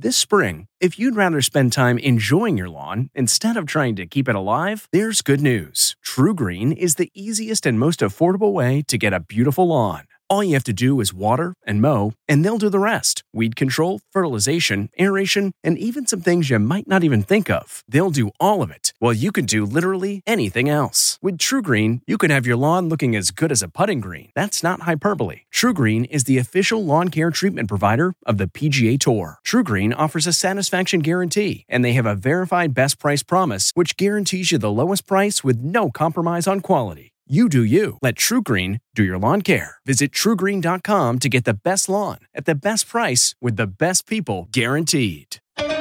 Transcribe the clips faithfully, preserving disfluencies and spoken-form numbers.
This spring, if you'd rather spend time enjoying your lawn instead of trying to keep it alive, there's good news. TruGreen is the easiest and most affordable way to get a beautiful lawn. All you have to do is water and mow, and they'll do the rest. Weed control, fertilization, aeration, and even some things you might not even think of. They'll do all of it, while you can do literally anything else. With TruGreen, you can have your lawn looking as good as a putting green. That's not hyperbole. TruGreen is the official lawn care treatment provider of the P G A Tour. TruGreen offers a satisfaction guarantee, and they have a verified best price promise, which guarantees you the lowest price with no compromise on quality. You do you. Let TruGreen do your lawn care. Visit True Green dot com to get the best lawn at the best price with the best people guaranteed.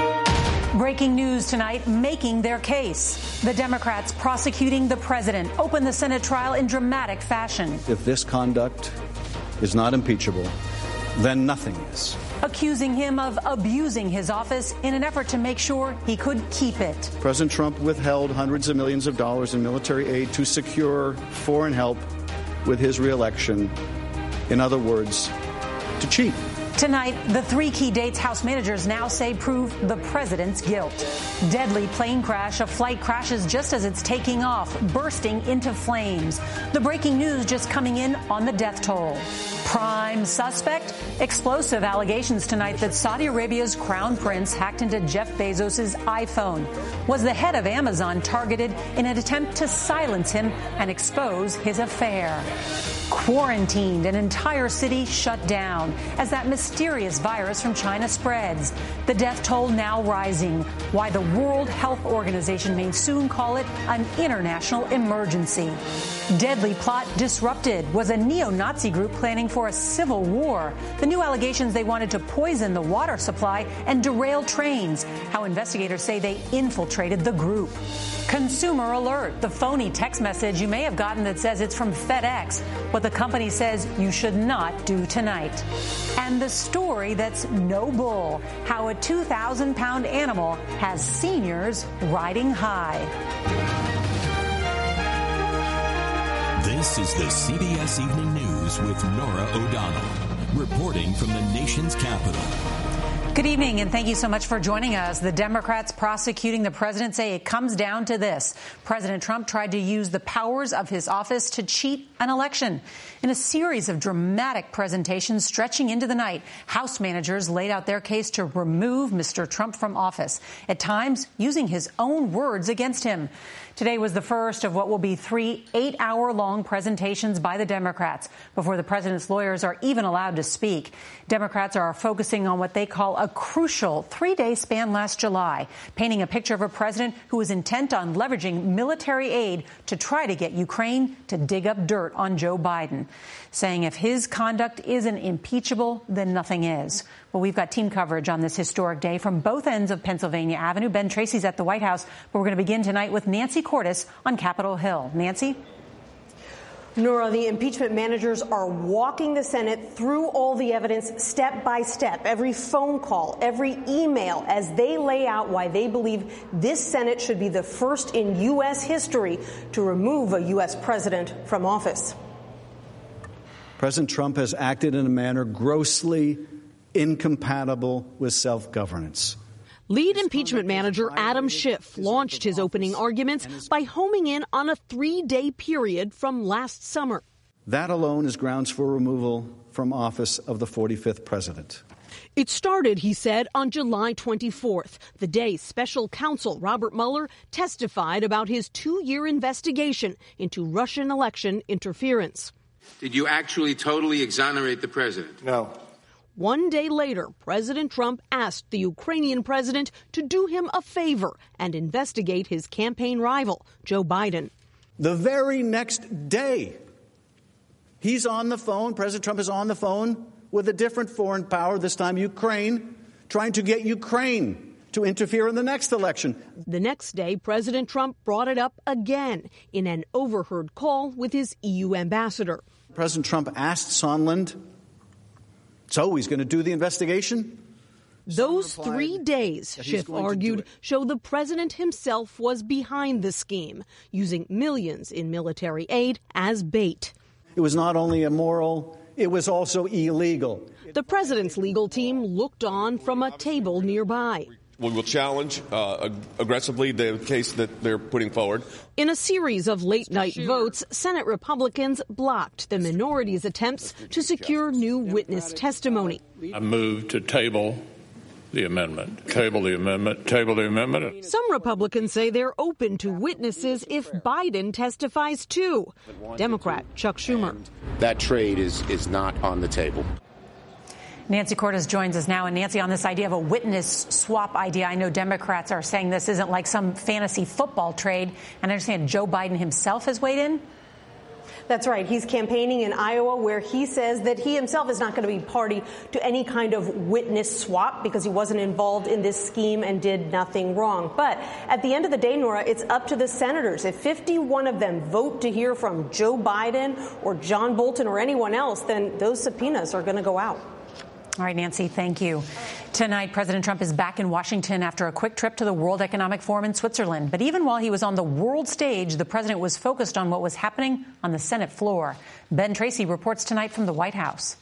Breaking news tonight, making their case. The Democrats prosecuting the president open the Senate trial in dramatic fashion. If this conduct is not impeachable, then nothing is. Accusing him of abusing his office in an effort to make sure he could keep it. President Trump withheld hundreds of millions of dollars in military aid to secure foreign help with his reelection. In other words, to cheat. Tonight, the three key dates House managers now say prove the president's guilt. Deadly plane crash. A flight crashes just as it's taking off, bursting into flames. The breaking news just coming in on the death toll. Prime suspect? Explosive allegations tonight that Saudi Arabia's crown prince hacked into Jeff Bezos' iPhone. Was the head of Amazon targeted in an attempt to silence him and expose his affair? Quarantined, an entire city shut down as that mysterious virus from China spreads. The death toll now rising. Why the World Health Organization may soon call it an international emergency. Deadly plot disrupted. Was a neo-Nazi group planning for a civil war? The new allegations they wanted to poison the water supply and derail trains. How investigators say they infiltrated the group. Consumer alert. The phony text message you may have gotten that says it's from FedEx. What the company says you should not do tonight. And the story that's no bull. How a two thousand pound animal has seniors riding high. This is the C B S Evening News with Norah O'Donnell, reporting from the nation's capital. Good evening, and thank you so much for joining us. The Democrats prosecuting the president say it comes down to this. President Trump tried to use the powers of his office to cheat an election. In a series of dramatic presentations stretching into the night, House managers laid out their case to remove Mister Trump from office, at times using his own words against him. Today was the first of what will be three eight-hour-long presentations by the Democrats before the president's lawyers are even allowed to speak. Democrats are focusing on what they call a crucial three-day span last July, painting a picture of a president who was intent on leveraging military aid to try to get Ukraine to dig up dirt on Joe Biden, saying if his conduct isn't impeachable, then nothing is. Well, we've got team coverage on this historic day from both ends of Pennsylvania Avenue. Ben Tracy's at the White House, but we're going to begin tonight with Nancy Cordes on Capitol Hill. Nancy? Norah, the impeachment managers are walking the Senate through all the evidence step by step, every phone call, every email, as they lay out why they believe this Senate should be the first in U S history to remove a U S president from office. President Trump has acted in a manner grossly incompatible with self-governance. Lead impeachment manager Adam Schiff launched his opening arguments by homing in on a three-day period from last summer. That alone is grounds for removal from office of the forty-fifth president. It started, he said, on July twenty-fourth, the day special counsel Robert Mueller testified about his two-year investigation into Russian election interference. Did you actually totally exonerate the president? No. One day later, President Trump asked the Ukrainian president to do him a favor and investigate his campaign rival, Joe Biden. The very next day, he's on the phone, President Trump is on the phone with a different foreign power, this time Ukraine, trying to get Ukraine to interfere in the next election. The next day, President Trump brought it up again in an overheard call with his E U ambassador. President Trump asked Sondland, so he's going to do the investigation? Those three days, Schiff argued, show the president himself was behind the scheme, using millions in military aid as bait. It was not only immoral, It was also illegal. The president's legal team looked on from a table nearby. We will challenge uh, aggressively the case that they're putting forward. In a series of late-night votes, Senate Republicans blocked the minority's attempts to secure new witness testimony. I move to table the amendment. Table the amendment. Table the amendment. Some Republicans say they're open to witnesses if Biden testifies too. Democrat Chuck Schumer. That trade is, is not on the table. Nancy Cordes joins us now. And Nancy, on this idea of a witness swap idea, I know Democrats are saying this isn't like some fantasy football trade. And I understand Joe Biden himself has weighed in. That's right. He's campaigning in Iowa, where he says that he himself is not going to be party to any kind of witness swap because he wasn't involved in this scheme and did nothing wrong. But at the end of the day, Nora, it's up to the senators. If fifty-one of them vote to hear from Joe Biden or John Bolton or anyone else, then those subpoenas are going to go out. All right, Nancy, thank you. Tonight, President Trump is back in Washington after a quick trip to the World Economic Forum in Switzerland. But even while he was on the world stage, the president was focused on what was happening on the Senate floor. Ben Tracy reports tonight from the White House.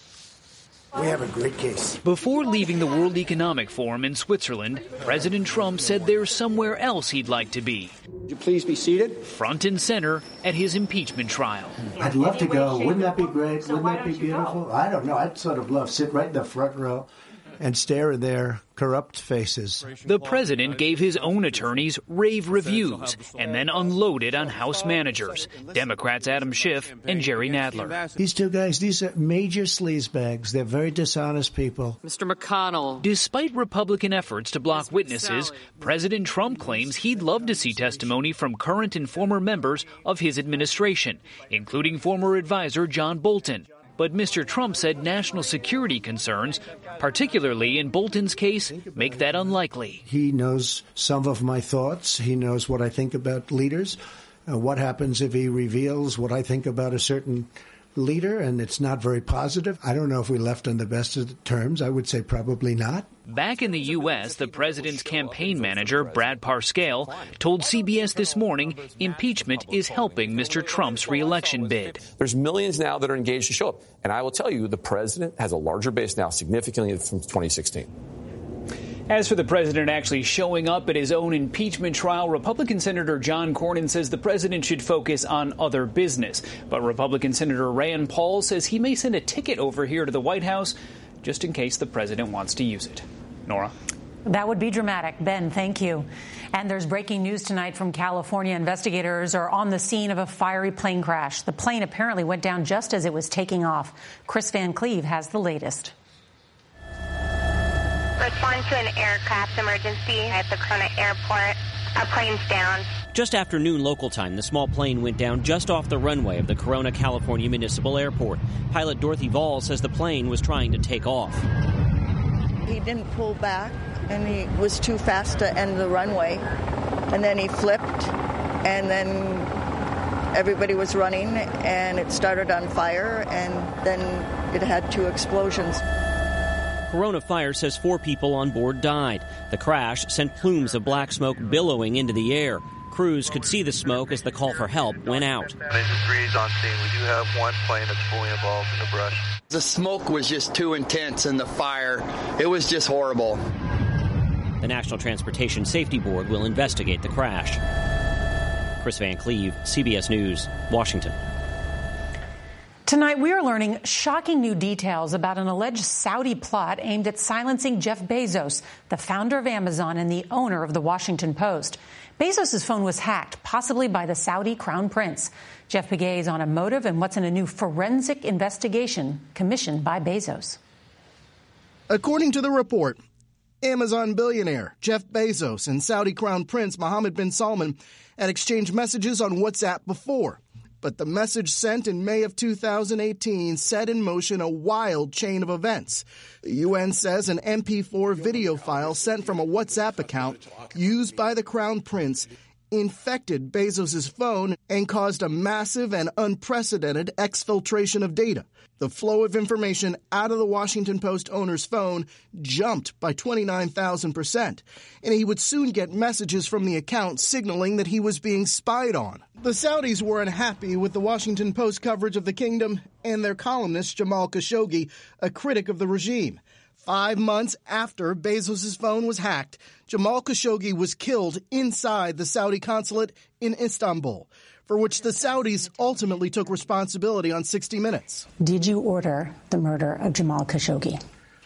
We have a great case. Before leaving the World Economic Forum in Switzerland, President Trump said there's somewhere else he'd like to be. Would you please be seated? Front and center at his impeachment trial. I'd love to go. Wouldn't that be great? Wouldn't that be beautiful? I don't know. I'd sort of love to sit right in the front row and stare at their corrupt faces. The president gave his own attorneys rave reviews and then unloaded on House managers, Democrats Adam Schiff and Jerry Nadler. These two guys, these are major sleazebags. They're very dishonest people. Mister McConnell. Despite Republican efforts to block witnesses, President Trump claims he'd love to see testimony from current and former members of his administration, including former advisor John Bolton. But Mister Trump said national security concerns, particularly in Bolton's case, make that unlikely. He knows some of my thoughts. He knows what I think about leaders. Uh, what happens if he reveals what I think about a certain leader, and it's not very positive? I don't know if we left on the best of terms. I would say probably not. Back in the U S, the president's campaign manager, Brad Parscale, told C B S This Morning impeachment is helping Mister Trump's reelection bid. There's millions now that are engaged to show up. And I will tell you, the president has a larger base now, significantly from twenty sixteen. As for the president actually showing up at his own impeachment trial, Republican Senator John Cornyn says the president should focus on other business. But Republican Senator Rand Paul says he may send a ticket over here to the White House just in case the president wants to use it. Nora? That would be dramatic. Ben, thank you. And there's breaking news tonight from California. Investigators are on the scene of a fiery plane crash. The plane apparently went down just as it was taking off. Chris Van Cleve has the latest. Respond to an aircraft emergency at the Corona Airport. A plane's down. Just after noon local time, the small plane went down just off the runway of the Corona, California Municipal Airport. Pilot Dorothy Vall says the plane was trying to take off. He didn't pull back, and he was too fast to end the runway. And then he flipped, and then everybody was running, and it started on fire, and then it had two explosions. Corona Fire says four people on board died. The crash sent plumes of black smoke billowing into the air. Crews could see the smoke as the call for help went out. Engine three is on scene. We do have one plane that's fully involved in the brush. The smoke was just too intense, and the fire, it was just horrible. The National Transportation Safety Board will investigate the crash. Chris Van Cleve, C B S News, Washington. Tonight, we are learning shocking new details about an alleged Saudi plot aimed at silencing Jeff Bezos, the founder of Amazon and the owner of the Washington Post. Bezos' phone was hacked, possibly by the Saudi crown prince. Jeff Pegues is on a motive and what's in a new forensic investigation commissioned by Bezos. According to the report, Amazon billionaire Jeff Bezos and Saudi crown prince Mohammed bin Salman had exchanged messages on WhatsApp before. But the message sent in May of two thousand eighteen set in motion a wild chain of events. The U N says an M P four video file sent from a WhatsApp account used by the Crown Prince infected Bezos' phone and caused a massive and unprecedented exfiltration of data. The flow of information out of the Washington Post owner's phone jumped by twenty-nine thousand percent, and he would soon get messages from the account signaling that he was being spied on. The Saudis were unhappy with the Washington Post coverage of the kingdom and their columnist Jamal Khashoggi, a critic of the regime. Five months after Bezos' phone was hacked, Jamal Khashoggi was killed inside the Saudi consulate in Istanbul, for which the Saudis ultimately took responsibility on sixty minutes. Did you order the murder of Jamal Khashoggi?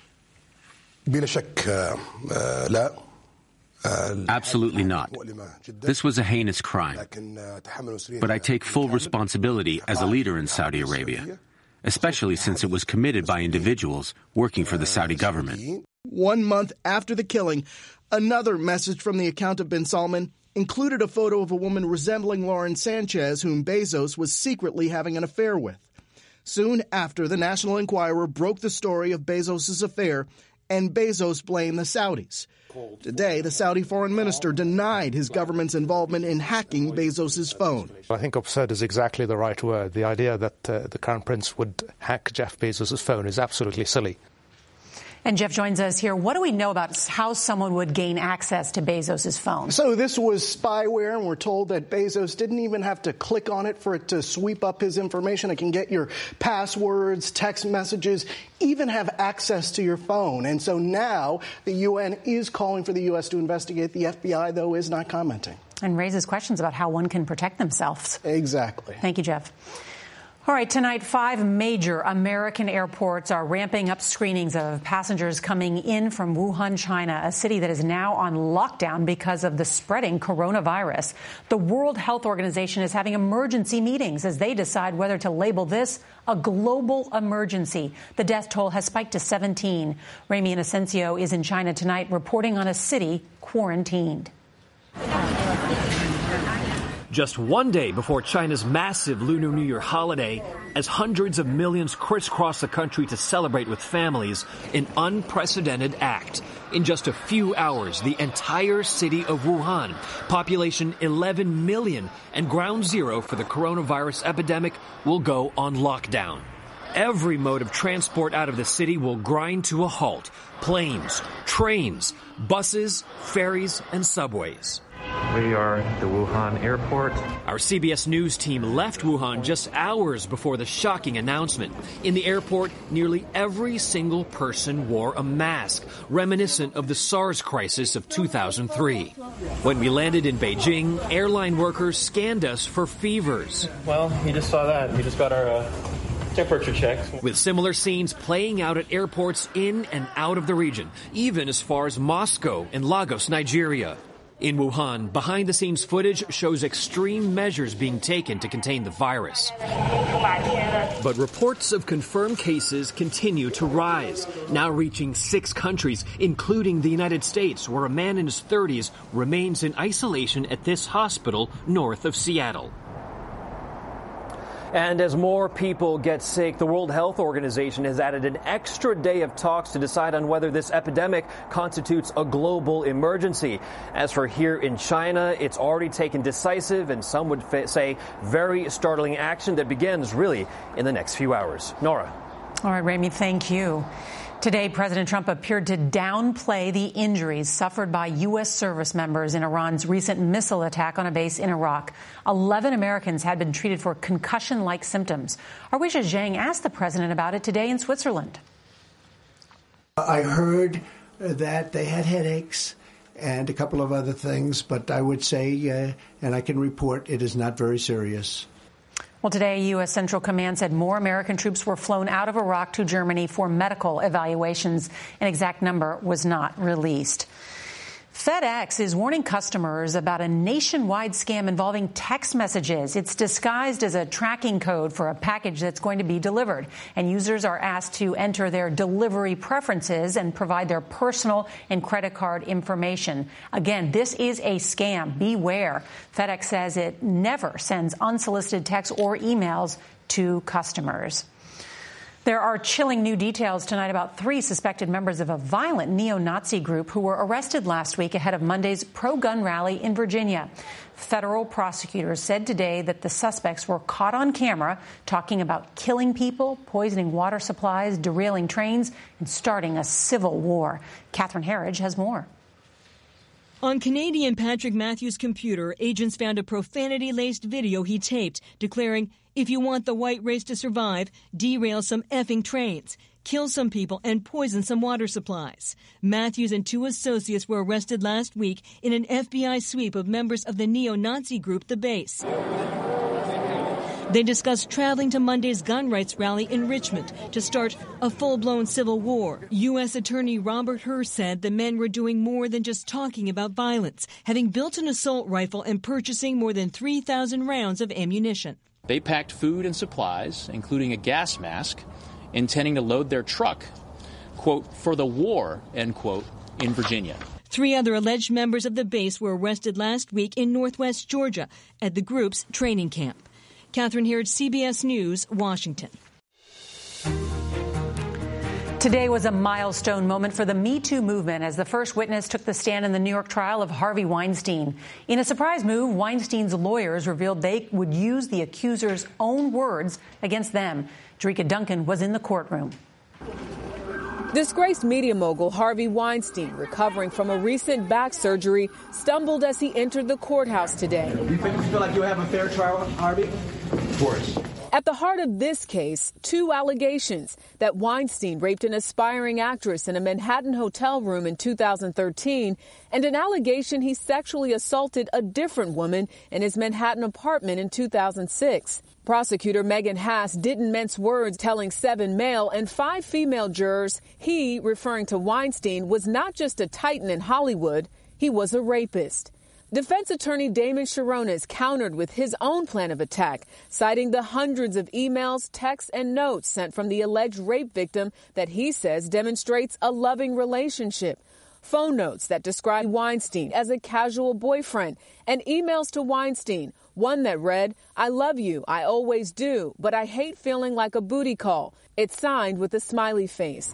Absolutely not. This was a heinous crime. But I take full responsibility as a leader in Saudi Arabia, especially since it was committed by individuals working for the Saudi government. One month after the killing, another message from the account of bin Salman included a photo of a woman resembling Lauren Sanchez, whom Bezos was secretly having an affair with. Soon after, the National Enquirer broke the story of Bezos' affair, and Bezos blamed the Saudis. Today, the Saudi foreign minister denied his government's involvement in hacking Bezos' phone. I think absurd is exactly the right word. The idea that uh, the Crown Prince would hack Jeff Bezos' phone is absolutely silly. And Jeff joins us here. What do we know about how someone would gain access to Bezos' phone? So this was spyware, and we're told that Bezos didn't even have to click on it for it to sweep up his information. It can get your passwords, text messages, even have access to your phone. And so now the U N is calling for the U S to investigate. The F B I, though, is not commenting. And raises questions about how one can protect themselves. Exactly. Thank you, Jeff. All right, tonight, five major American airports are ramping up screenings of passengers coming in from Wuhan, China, a city that is now on lockdown because of the spreading coronavirus. The World Health Organization is having emergency meetings as they decide whether to label this a global emergency. The death toll has spiked to seventeen. Ramy Inocencio is in China tonight reporting on a city quarantined. Just one day before China's massive Lunar New Year holiday, as hundreds of millions crisscross the country to celebrate with families, an unprecedented act. In just a few hours, the entire city of Wuhan, population eleven million and ground zero for the coronavirus epidemic, will go on lockdown. Every mode of transport out of the city will grind to a halt. Planes, trains, buses, ferries, and subways. We are at the Wuhan airport. Our C B S News team left Wuhan just hours before the shocking announcement. In the airport, nearly every single person wore a mask, reminiscent of the SARS crisis of two thousand three. When we landed in Beijing, airline workers scanned us for fevers. Well, you just saw that. We just got our uh, temperature checks. With similar scenes playing out at airports in and out of the region, even as far as Moscow and Lagos, Nigeria. In Wuhan, behind-the-scenes footage shows extreme measures being taken to contain the virus. But reports of confirmed cases continue to rise, now reaching six countries, including the United States, where a man in his thirties remains in isolation at this hospital north of Seattle. And as more people get sick, the World Health Organization has added an extra day of talks to decide on whether this epidemic constitutes a global emergency. As for here in China, it's already taken decisive and some would fa- say very startling action that begins really in the next few hours. Nora. All right, Ramy, thank you. Today, President Trump appeared to downplay the injuries suffered by U S service members in Iran's recent missile attack on a base in Iraq. Eleven Americans had been treated for concussion-like symptoms. Our Weijia Zhang asked the president about it today in Switzerland. I heard that they had headaches and a couple of other things, but I would say, uh, and I can report, it is not very serious. Well, today, U S Central Command said more American troops were flown out of Iraq to Germany for medical evaluations. An exact number was not released. FedEx is warning customers about a nationwide scam involving text messages. It's disguised as a tracking code for a package that's going to be delivered. And users are asked to enter their delivery preferences and provide their personal and credit card information. Again, this is a scam. Beware. FedEx says it never sends unsolicited texts or emails to customers. There are chilling new details tonight about three suspected members of a violent neo-Nazi group who were arrested last week ahead of Monday's pro-gun rally in Virginia. Federal prosecutors said today that the suspects were caught on camera talking about killing people, poisoning water supplies, derailing trains, and starting a civil war. Catherine Herridge has more. On Canadian Patrick Matthews' computer, agents found a profanity-laced video he taped declaring, "If you want the white race to survive, derail some effing trains, kill some people, and poison some water supplies." Matthews and two associates were arrested last week in an F B I sweep of members of the neo-Nazi group The Base. They discussed traveling to Monday's gun rights rally in Richmond to start a full-blown civil war. U S Attorney Robert Hur said the men were doing more than just talking about violence, having built an assault rifle and purchasing more than three thousand rounds of ammunition. They packed food and supplies, including a gas mask, intending to load their truck, quote, for the war, end quote, in Virginia. Three other alleged members of The Base were arrested last week in northwest Georgia at the group's training camp. Catherine Herridge, C B S News, Washington. Today was a milestone moment for the Me Too movement as the first witness took the stand in the New York trial of Harvey Weinstein. In a surprise move, Weinstein's lawyers revealed they would use the accuser's own words against them. Jerika Duncan was in the courtroom. Disgraced media mogul Harvey Weinstein, recovering from a recent back surgery, stumbled as he entered the courthouse today. Do you feel like you'll have a fair trial, Harvey? Of course. At the heart of this case, two allegations that Weinstein raped an aspiring actress in a Manhattan hotel room in two thousand thirteen, and an allegation he sexually assaulted a different woman in his Manhattan apartment in two thousand six. Prosecutor Megan Haas didn't mince words, telling seven male and five female jurors he, referring to Weinstein, was not just a titan in Hollywood, he was a rapist. Defense attorney Damon Sharonis countered with his own plan of attack, citing the hundreds of emails, texts, and notes sent from the alleged rape victim that he says demonstrates a loving relationship. Phone notes that describe Weinstein as a casual boyfriend, and emails to Weinstein, one that read, "I love you, I always do, but I hate feeling like a booty call." It's signed with a smiley face.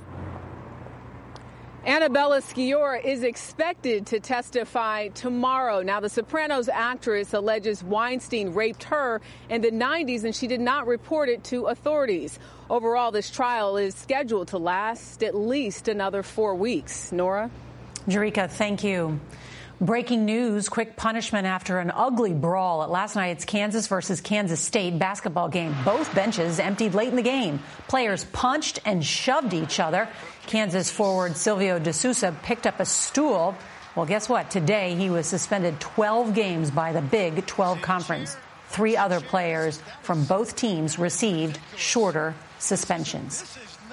Annabella Sciorra is expected to testify tomorrow. Now, the Sopranos actress alleges Weinstein raped her in the nineties, and she did not report it to authorities. Overall, this trial is scheduled to last at least another four weeks. Nora? Jerika, thank you. Breaking news, quick punishment after an ugly brawl at last night's Kansas versus Kansas State basketball game. Both benches emptied late in the game. Players punched and shoved each other. Kansas forward Silvio De Sousa picked up a stool. Well, guess what? Today he was suspended twelve games by the Big twelve Conference. Three other players from both teams received shorter suspensions.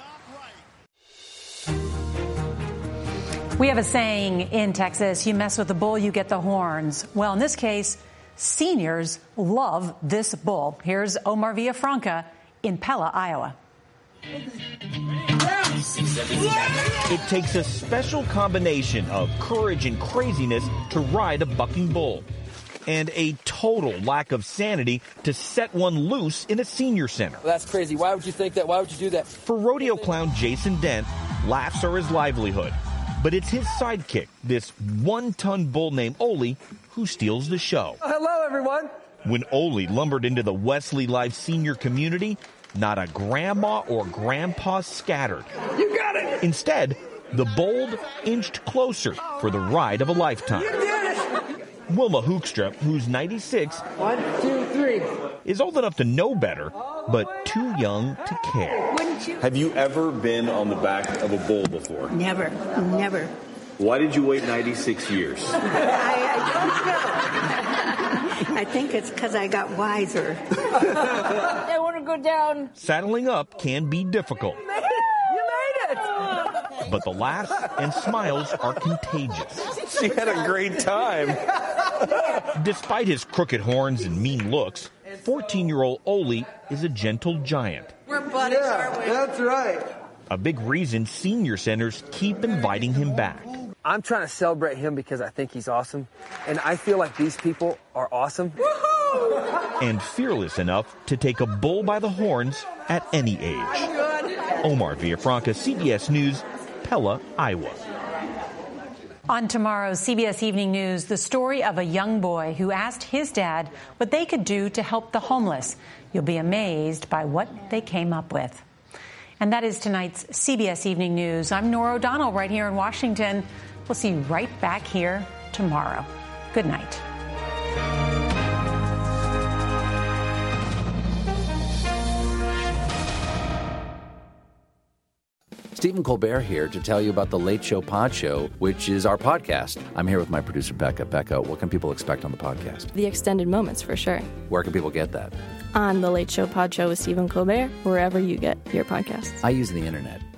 We have a saying in Texas, you mess with the bull, you get the horns. Well, in this case, seniors love this bull. Here's Omar Villafranca in Pella, Iowa. It takes a special combination of courage and craziness to ride a bucking bull, and a total lack of sanity to set one loose in a senior center. That's crazy. Why would you think that? Why would you do that? For rodeo clown Jason Dent, laughs are his livelihood. But it's his sidekick, this one-ton bull named Oli, who steals the show. Hello, everyone. When Oli lumbered into the Wesley Life senior community, not a grandma or grandpa scattered. You got it! Instead, the bold inched closer for the ride of a lifetime. You did it! Wilma Hoekstra, who's ninety-six, One, two, three. is old enough to know better, but too young to care. Wouldn't you? Have you ever been on the back of a bull before? Never, never. Why did you wait ninety-six years? I, I don't know. I think it's because I got wiser. I want to go down. Saddling up can be difficult. You made it! But the laughs and smiles are contagious. She had a great time. Despite his crooked horns and mean looks, fourteen-year-old Oli is a gentle giant. We're buddies, yeah, aren't we? That's right. A big reason senior centers keep inviting him back. I'm trying to celebrate him because I think he's awesome, and I feel like these people are awesome. And fearless enough to take a bull by the horns at any age. Omar Villafranca, C B S News, Pella, Iowa. On tomorrow's C B S Evening News, the story of a young boy who asked his dad what they could do to help the homeless. You'll be amazed by what they came up with. And that is tonight's C B S Evening News. I'm Norah O'Donnell right here in Washington. We'll see you right back here tomorrow. Good night. Stephen Colbert here to tell you about The Late Show Pod Show, which is our podcast. I'm here with my producer, Becca. Becca, what can people expect on the podcast? The extended moments, for sure. Where can people get that? On The Late Show Pod Show with Stephen Colbert, wherever you get your podcasts. I use the internet.